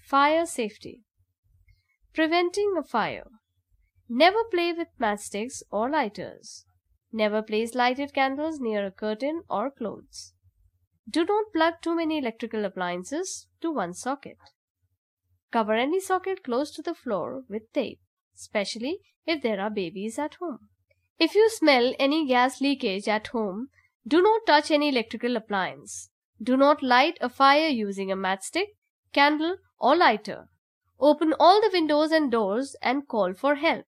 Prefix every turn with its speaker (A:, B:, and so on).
A: Fire safety. Preventing a fire. Never play with matchsticks or lighters. Never place lighted candles near a curtain or clothes. Do not plug too many electrical appliances to one socket. Cover any socket close to the floor with tape, especially if there are babies at home. If you smell any gas leakage at home, do not touch any electrical appliance. Do not light a fire using a matchstick, candle, or lighter. Open all the windows and doors and call for help.